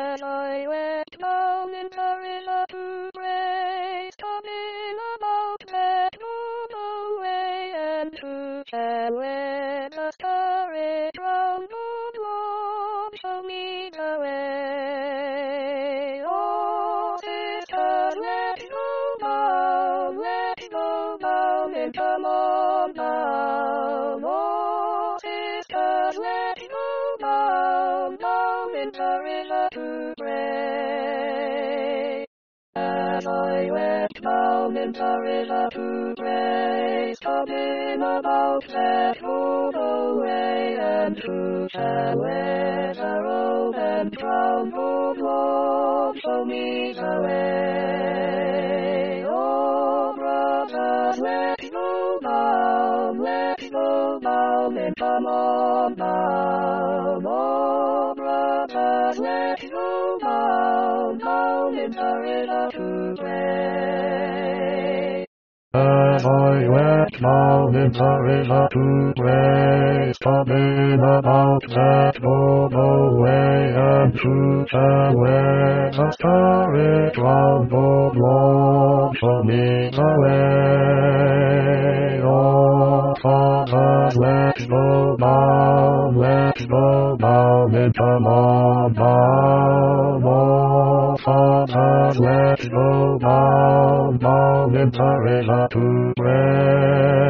As I went down in the river to pray, studying about that noble way, and to shall where the starry round good Lord show me the way. Oh, sisters, let's go down and come on down. Oh, sisters, let's go down in the river to pray. As I went down in the river to pray, studying about that noble way, and who shall wear the robe and crown, good Lord, show me the way. Oh, brothers, let's go down and come on down. Oh, brothers, let's go down in the river to pray. As I went down in the river to pray, studying about that noble way, and to shall where the starry round, good Lord, show me the way. Oh, fathers, let's go down and come on down. Oh, fathers, let's go down in the river to pray.